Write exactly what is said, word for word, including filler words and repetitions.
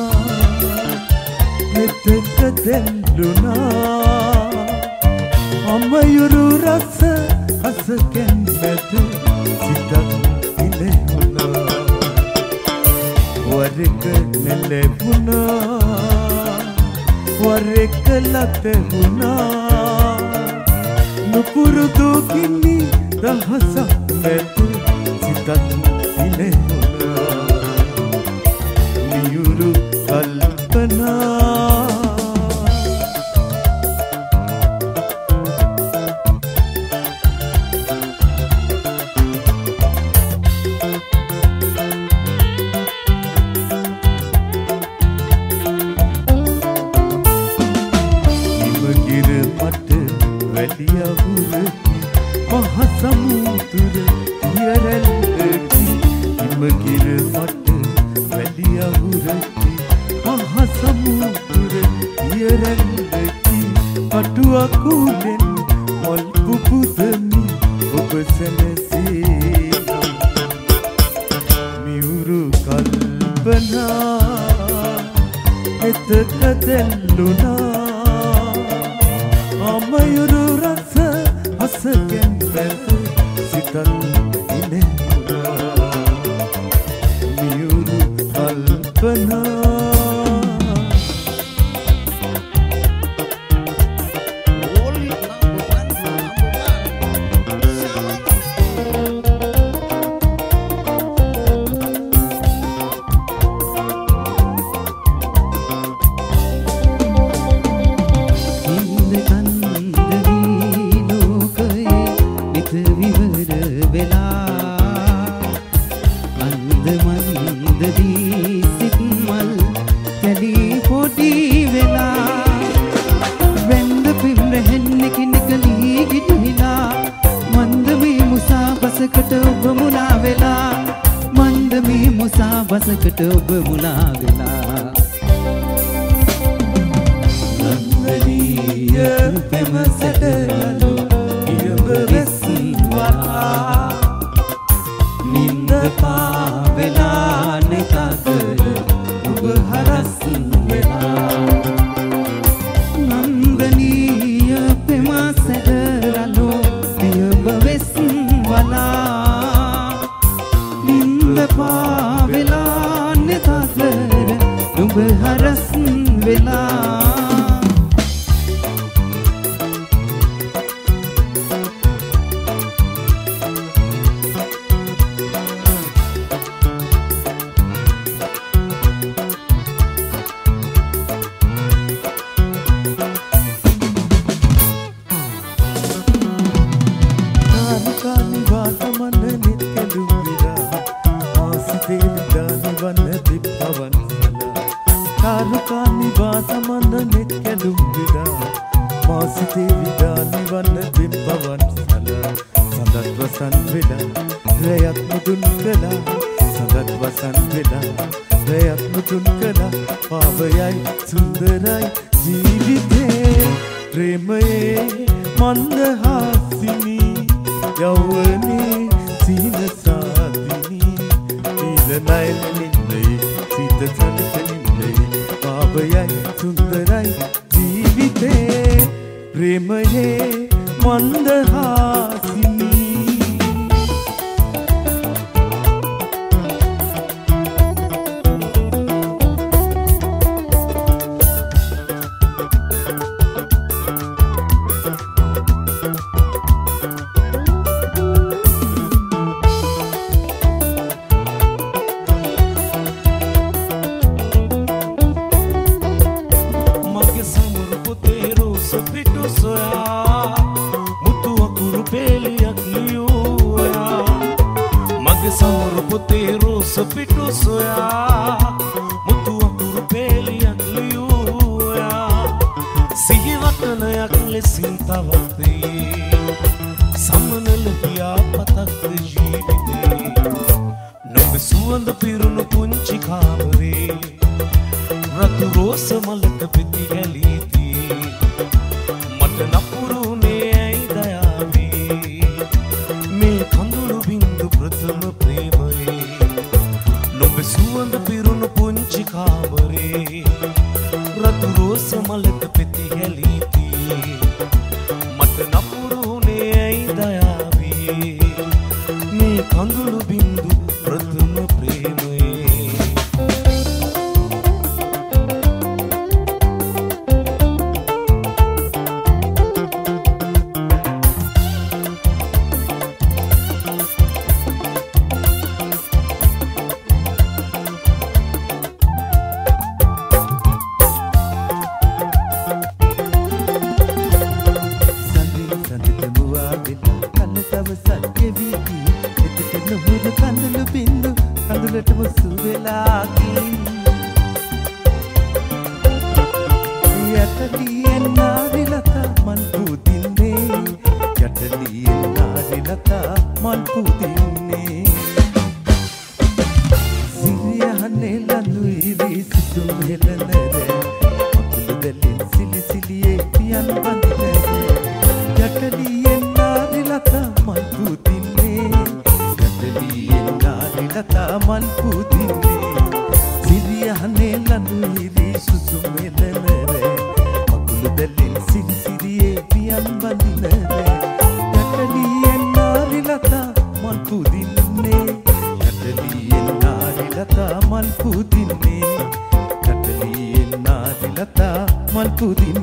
මෙතක දෙල්ලුනා අමයුරු රස අසකෙන් මැද සිතක් ඉලෙහුණා වරක නෙලෙවුණා වරක ලතෙවුණා නුපුරුදු කිනි රහසක් මැද සිතක් ඉලෙහුණා මියුරු කල්පනා මහසමුදුර දියරැල්ලකි හිමගිර මට වැලියහුරකි මහසමුදුර දියරැල්ලකි පටුවකුලෙන් මල් පුපුදමි ඔබ සැනසේ මියුරු කල්පනා එතක දෙල්ලුනා අමයුරු රස අසකෙන් වැද සිතක් ඉලෙහුණා මියුරු කල්පනා බසකට ඔබ මුලා වෙලා නන්දනීය පෙම සැටලු ඉයඹ විස්වලා නින්ද පාවෙලා නෙතකර ඔබ හරස් වෙලා නන්දනීය පෙම සැටලු ඉයඹ විස්වලා නින්ද පාවෙලා නෙතකර ඔබ හරස් වෙලා සුවඳ පිරුණු පුංචි කාමරේ රතු රෝස මලක පෙති හැලීතියේ මට නපුරුනේ ඇයි දයාවේ මේ කඳුළු බින්දු ප්‍රථම ප්‍රේමයේ Malpudin